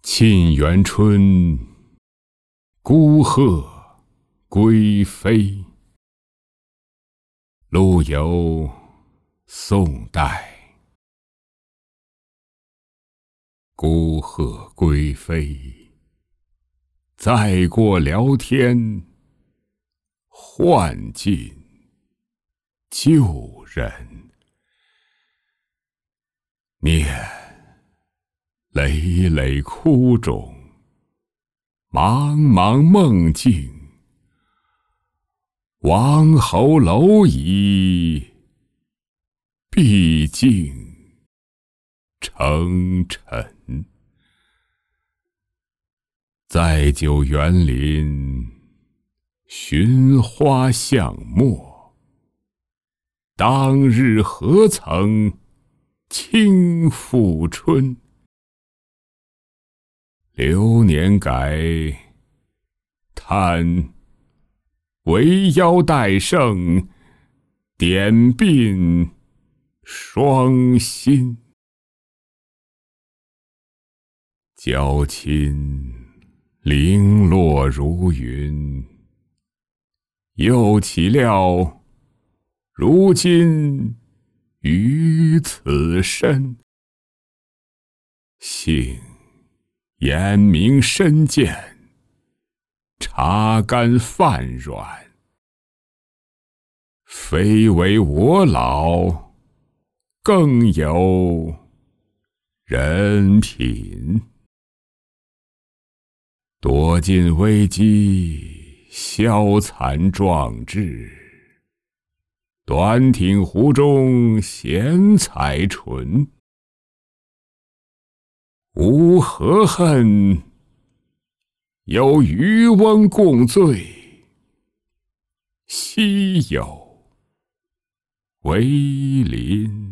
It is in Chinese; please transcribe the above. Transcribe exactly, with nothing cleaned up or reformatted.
沁园春，孤鹤归飞。陆游，宋代。孤鹤归飞，载过辽天，唤尽旧人。念累累窟冢，茫茫梦境。王侯蝼蚁，毕竟成尘。在久园林，寻花向陌。当日何曾轻负春？流年改，叹为腰带胜，点鬓双心。娇亲零落如云，又岂料如今于此身。幸眼明身见，茶干饭软。非为我老，更有人品。躲进危机，消残壮志。短挺湖中闲采纯。无何恨，有渔翁共醉，西有为邻。